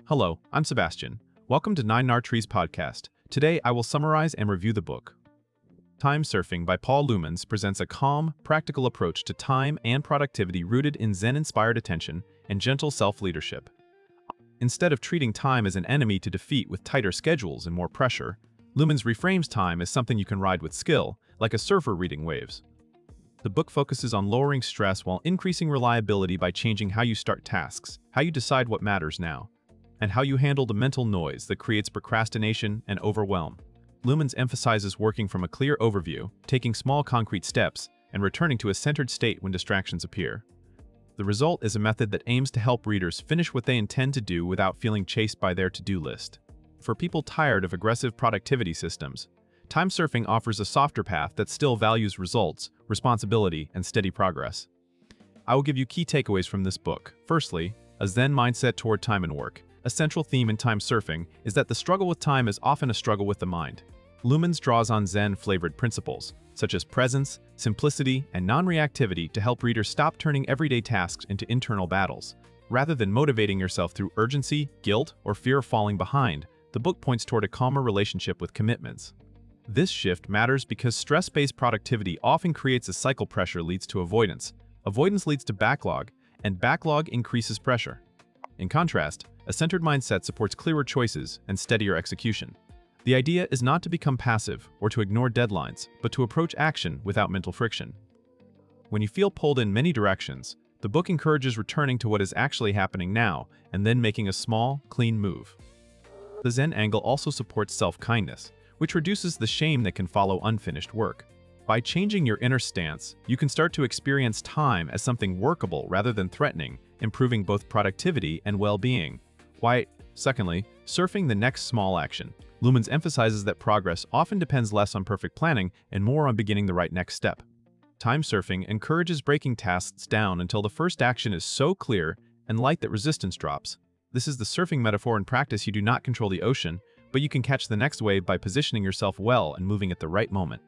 Hello, I'm Sebastian. Welcome to Nine Nar Trees podcast. Today, I will summarize and review the book. Time Surfing by Paul Lumens presents a calm, practical approach to time and productivity rooted in Zen-inspired attention and gentle self-leadership. Instead of treating time as an enemy to defeat with tighter schedules and more pressure, Lumens reframes time as something you can ride with skill, like a surfer reading waves. The book focuses on lowering stress while increasing reliability by changing how you start tasks, how you decide what matters now, and how you handle the mental noise that creates procrastination and overwhelm. Lumens emphasizes working from a clear overview, taking small concrete steps, and returning to a centered state when distractions appear. The result is a method that aims to help readers finish what they intend to do without feeling chased by their to-do list. For people tired of aggressive productivity systems, Time Surfing offers a softer path that still values results, responsibility, and steady progress. I will give you key takeaways from this book. Firstly, a Zen mindset toward time and work. A central theme in Time Surfing is that the struggle with time is often a struggle with the mind. Lumens draws on Zen-flavored principles, such as presence, simplicity, and non-reactivity to help readers stop turning everyday tasks into internal battles. Rather than motivating yourself through urgency, guilt, or fear of falling behind, the book points toward a calmer relationship with commitments. This shift matters because stress-based productivity often creates a cycle. Pressure leads to avoidance, avoidance leads to backlog, and backlog increases pressure. In contrast, a centered mindset supports clearer choices and steadier execution. The idea is not to become passive or to ignore deadlines, but to approach action without mental friction. When you feel pulled in many directions, the book encourages returning to what is actually happening now and then making a small, clean move. The Zen angle also supports self-kindness, which reduces the shame that can follow unfinished work. By changing your inner stance, you can start to experience time as something workable rather than threatening, improving both productivity and well-being. Secondly, surfing the next small action. Lumens emphasizes that progress often depends less on perfect planning and more on beginning the right next step. Time surfing encourages breaking tasks down until the first action is so clear and light that resistance drops. This is the surfing metaphor in practice. You do not control the ocean, but you can catch the next wave by positioning yourself well and moving at the right moment.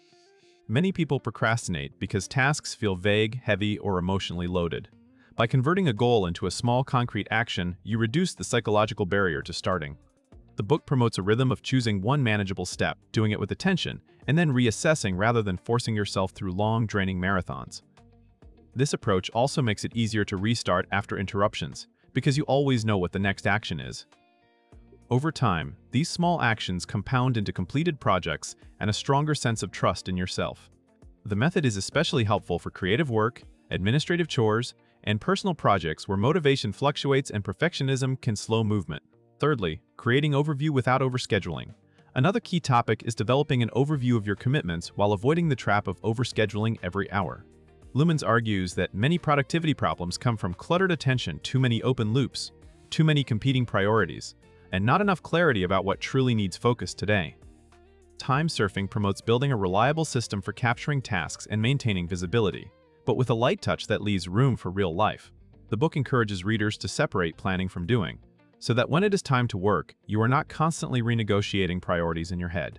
Many people procrastinate because tasks feel vague, heavy, or emotionally loaded. By converting a goal into a small concrete action, you reduce the psychological barrier to starting. The book promotes a rhythm of choosing one manageable step, doing it with attention, and then reassessing rather than forcing yourself through long, draining marathons. This approach also makes it easier to restart after interruptions, because you always know what the next action is. Over time, these small actions compound into completed projects and a stronger sense of trust in yourself. The method is especially helpful for creative work, administrative chores, and personal projects where motivation fluctuates and perfectionism can slow movement. Thirdly, creating overview without overscheduling. Another key topic is developing an overview of your commitments while avoiding the trap of overscheduling every hour. Lumens argues that many productivity problems come from cluttered attention, too many open loops, too many competing priorities, and not enough clarity about what truly needs focus today. Time surfing promotes building a reliable system for capturing tasks and maintaining visibility, but with a light touch that leaves room for real life. The book encourages readers to separate planning from doing, so that when it is time to work, you are not constantly renegotiating priorities in your head.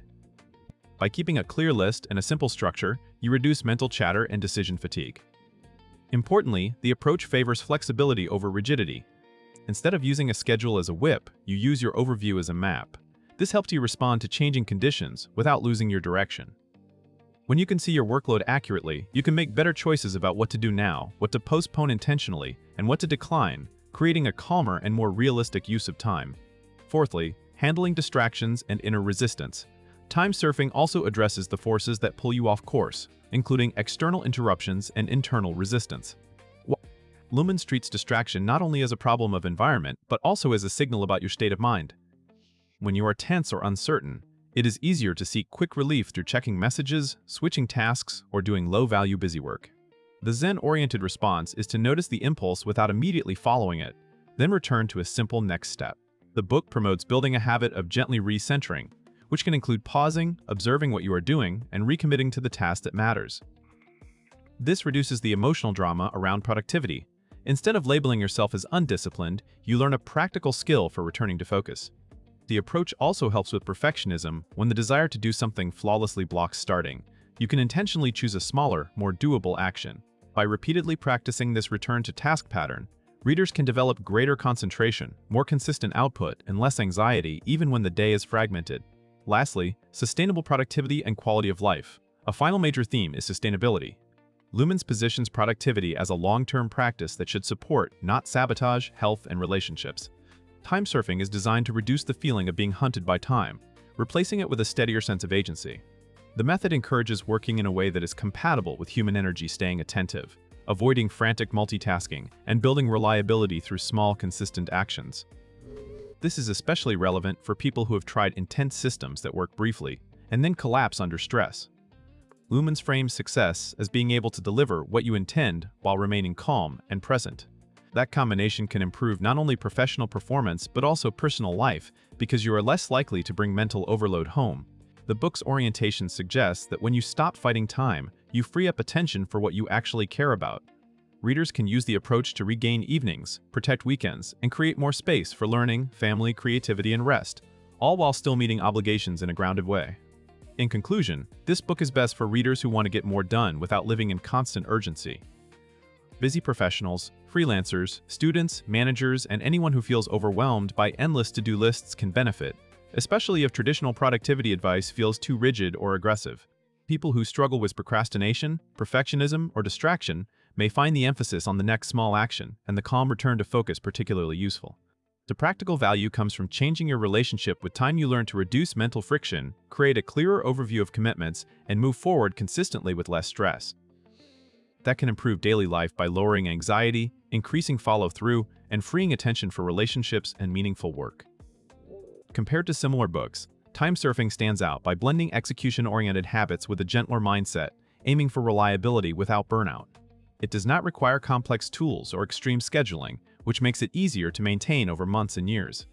By keeping a clear list and a simple structure, you reduce mental chatter and decision fatigue. Importantly, the approach favors flexibility over rigidity. Instead of using a schedule as a whip, you use your overview as a map. This helps you respond to changing conditions without losing your direction. When you can see your workload accurately, you can make better choices about what to do now, what to postpone intentionally, and what to decline, creating a calmer and more realistic use of time. Fourthly, handling distractions and inner resistance. Time surfing also addresses the forces that pull you off course, including external interruptions and internal resistance. Lumens treats distraction not only as a problem of environment, but also as a signal about your state of mind. When you are tense or uncertain, it is easier to seek quick relief through checking messages, switching tasks, or doing low-value busy work. The Zen-oriented response is to notice the impulse without immediately following it, then return to a simple next step. The book promotes building a habit of gently recentering, which can include pausing, observing what you are doing, and recommitting to the task that matters. This reduces the emotional drama around productivity. Instead of labeling yourself as undisciplined, you learn a practical skill for returning to focus. The approach also helps with perfectionism. When the desire to do something flawlessly blocks starting, you can intentionally choose a smaller, more doable action. By repeatedly practicing this return to task pattern, Readers can develop greater concentration, more consistent output, and less anxiety even when the day is fragmented. Lastly, sustainable productivity and quality of life. A final major theme is sustainability. Lumens positions productivity as a long-term practice that should support, not sabotage, health and relationships. Time surfing is designed to reduce the feeling of being hunted by time, replacing it with a steadier sense of agency. The method encourages working in a way that is compatible with human energy staying attentive, avoiding frantic multitasking, and building reliability through small, consistent actions. This is especially relevant for people who have tried intense systems that work briefly and then collapse under stress. Lumens frames success as being able to deliver what you intend while remaining calm and present. That combination can improve not only professional performance but also personal life because you are less likely to bring mental overload home. The book's orientation suggests that when you stop fighting time, you free up attention for what you actually care about. Readers can use the approach to regain evenings, protect weekends, and create more space for learning, family, creativity, and rest, all while still meeting obligations in a grounded way. In conclusion, this book is best for readers who want to get more done without living in constant urgency. Busy professionals, freelancers, students, managers, and anyone who feels overwhelmed by endless to-do lists can benefit, especially if traditional productivity advice feels too rigid or aggressive. People who struggle with procrastination, perfectionism, or distraction may find the emphasis on the next small action and the calm return to focus particularly useful. The practical value comes from changing your relationship with time. You learn to reduce mental friction, create a clearer overview of commitments, and move forward consistently with less stress. That can improve daily life by lowering anxiety, increasing follow-through, and freeing attention for relationships and meaningful work. Compared to similar books, Time Surfing stands out by blending execution-oriented habits with a gentler mindset, aiming for reliability without burnout. It does not require complex tools or extreme scheduling, which makes it easier to maintain over months and years.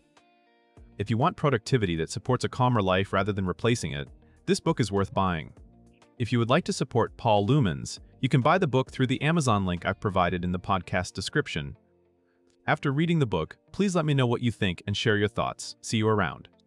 If you want productivity that supports a calmer life rather than replacing it, this book is worth buying. If you would like to support Paul Lumens, you can buy the book through the Amazon link I've provided in the podcast description. After reading the book, please let me know what you think and share your thoughts. See you around.